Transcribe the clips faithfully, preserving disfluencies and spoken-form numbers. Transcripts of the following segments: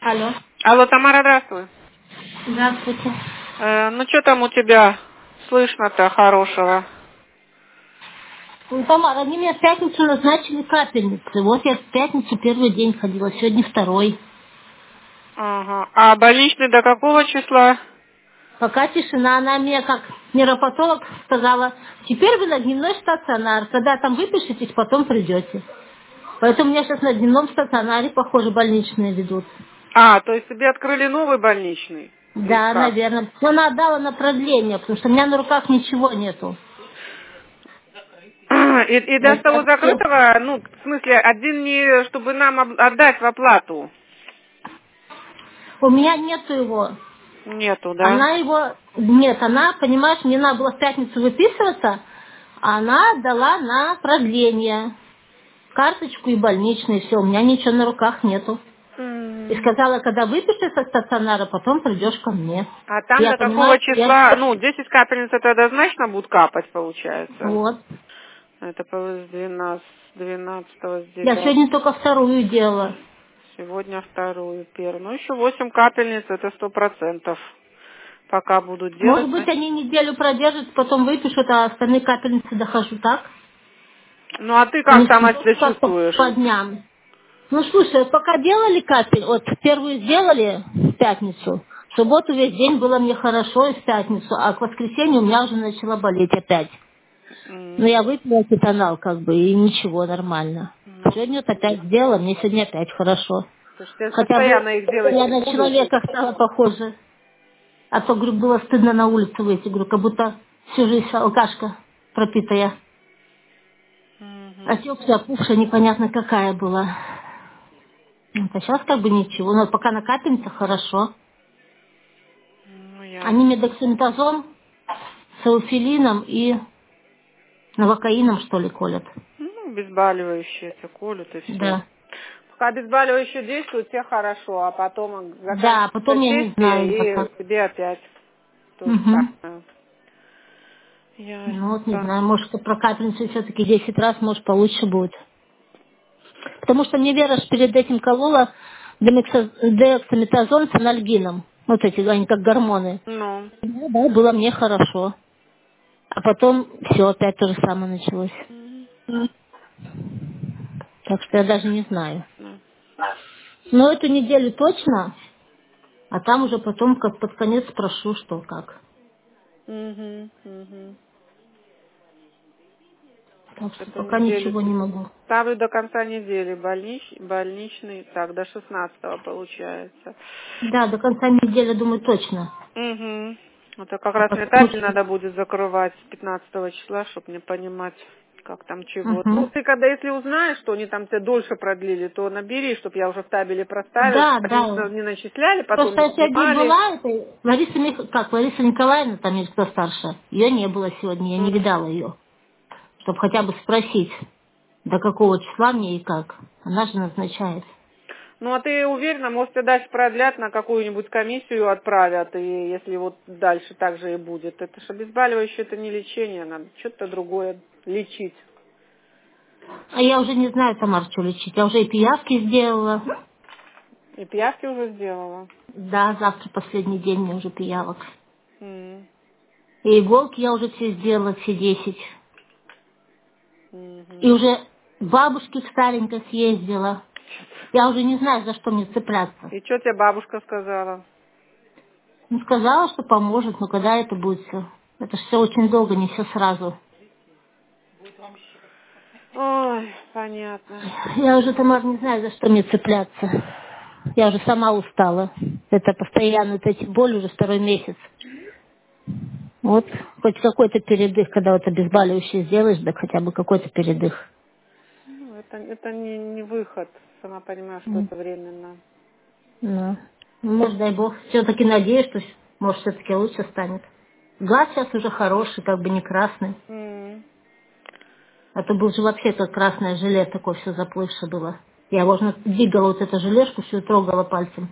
Алло. Алло, Тамара, здравствуй. Здравствуйте. Э, ну, что там у тебя слышно-то хорошего? Ну, Тамара, они мне в пятницу назначили капельницы. Вот я в пятницу первый день ходила, сегодня второй. Ага. А больничный до какого числа? Пока тишина, она мне как нейропатолог сказала, теперь вы на дневной стационар. Когда там выпишетесь, потом придете. Поэтому меня сейчас на дневном стационаре, похоже, больничные ведут. А, то есть тебе открыли новый больничный? Или Да, как? наверное. Но она отдала на продление, потому что у меня на руках ничего нету. И, и А до того я все- закрытого, ну, в смысле, один не, чтобы нам об- отдать в оплату. У меня нету его. Нету, да? Она его... Нет, она, понимаешь, мне надо было в пятницу выписываться, а она дала на продление карточку и больничный, все, у меня ничего на руках нету. И М. сказала, когда выпишешь со стационара, потом придешь ко мне. А там Я до какого понимаю, что я... числа, ну, десять капельниц это однозначно будут капать, получается? Вот. Это по- с двенадцатого, двенадцатого, с Я девятого. сегодня только вторую делала. Сегодня вторую, первую. Ну, еще восемь капельниц, это сто процентов. Пока будут Может делать. быть, они неделю продержат, потом выпишут, а остальные капельницы дохожу так. Ну, а ты Они как же сама не себя как по, чувствуешь? по дням. Ну, слушай, пока делали капель, вот первую сделали в пятницу, в субботу весь день было мне хорошо и в пятницу, а к воскресенью у меня уже начала болеть опять. Но М, я выпила кетонал как бы, и ничего, нормально. Ну, Сегодня вот опять сделала, мне сегодня опять хорошо. потому что я Хотя бы постоянно их делать я не на буду. человека стала похожа. А то, говорю, было стыдно на улице выйти, говорю, как будто всю жизнь алкашка пропитая. Мгм. Отекшая, опухшая, непонятно какая была. Вот, а сейчас как бы ничего, но пока на капельницах хорошо. Ну, Они ясно. медоксимтазон с эуфилином и новокаином, что ли, колят. Ну, обезболивающие эти колют и все. Да. Пока обезболивающие действуют, тебе хорошо, а потом Да, а заканчивается потом я не знаю, как. сессия, как. и тебе опять то же Угу. самое. Ну вот не Ясненько. знаю, может, про капельницу все-таки десять раз, может, получше будет. Потому что мне Вера ж перед этим колола демексо- дексаметазон с анальгином. Вот эти, они как гормоны. Ну. Ну да, было мне хорошо. А потом все, опять то же самое началось. Мгм. Так что я даже не знаю. Ну. Но эту неделю точно, а там уже потом как под конец спрошу, что как. Мгм, мгм. Так что Эту пока неделю ничего не могу. ставлю до конца недели больнич, больничный, так, до шестнадцатого получается. Да, до конца недели, думаю, точно. Угу. Это как А раз потом метатель уже... надо будет закрывать с пятнадцатого числа, чтобы мне понимать, как там чего. Ну, Угу. ты когда, если узнаешь, что они там тебе дольше продлили, то набери, чтобы я уже в табеле проставила, Да, чтобы они да. не начисляли, потом Просто не я сегодня снимали. была, это Лариса, Мих... как, Лариса Николаевна, там есть кто старше, ее не было сегодня, я не видала ее. Чтобы хотя бы спросить, до какого числа мне и как. Она же назначает. Ну, а ты уверена, может, тебя дальше продлят, на какую-нибудь комиссию отправят, и если вот дальше так же и будет. Это же обезболивающее, это не лечение, надо что-то другое лечить. А я уже не знаю, Тамар, что лечить. Я уже и пиявки сделала. И пиявки уже сделала. Да, завтра последний день мне уже пиявок. М, И иголки я уже все сделала, все десять. И мгм. уже к бабушке к старенькой съездила. Я уже не знаю, за что мне цепляться. И что тебе бабушка сказала? Ну, сказала, что поможет, но когда это будет все? Это же все очень долго, не все сразу. Ой, понятно. Я уже, Тамар, не знаю, за что мне цепляться. Я уже сама устала. Это постоянно, вот эти боли уже второй месяц. Вот хоть какой-то передых, когда вот обезболивающее сделаешь, да хотя бы какой-то передых. Ну, это, это не, не выход. Сама понимаю, что М, это временно. Ну, может, дай бог. Все-таки надеюсь, что может все-таки лучше станет. Глаз сейчас уже хороший, как бы не красный. М. А то был же вообще как красное желе, такое все заплывшее было. Я можно двигала вот эту желешку, всю трогала пальцем.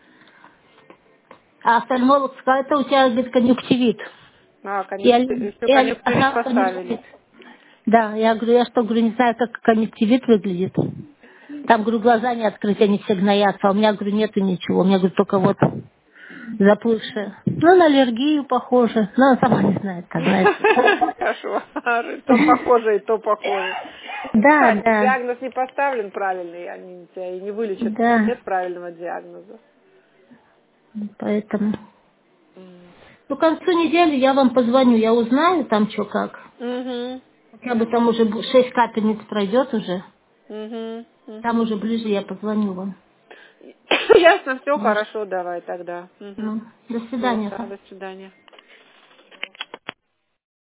А офтальмолог сказал, это у тебя, говорит, конъюнктивит. А, Я, конъюнктивит, еще я, конъюнктивит ага, поставили. конъюнктивит. Да, я говорю, я что, говорю, не знаю, как конъюнктивит выглядит. Там, говорю, глаза не открыть, они все гноятся. А у меня, говорю, нету ничего. У меня, говорю, только вот заплывшая. Ну, на аллергию похоже. Но она сама не знает, как знает. Хорошо. То похоже и то похоже. Да, Да, да. диагноз не поставлен правильный, они тебя и не вылечат. Да. Нет правильного диагноза. Поэтому. Ну, к концу недели я вам позвоню, я узнаю там что как. Угу. Хотя бы там уже шесть капельниц пройдет уже. Угу. Там Угу. уже ближе я позвоню вам. Ясно, все Может. хорошо, давай тогда. Угу. Ну, до Все, свидания. да, до свидания.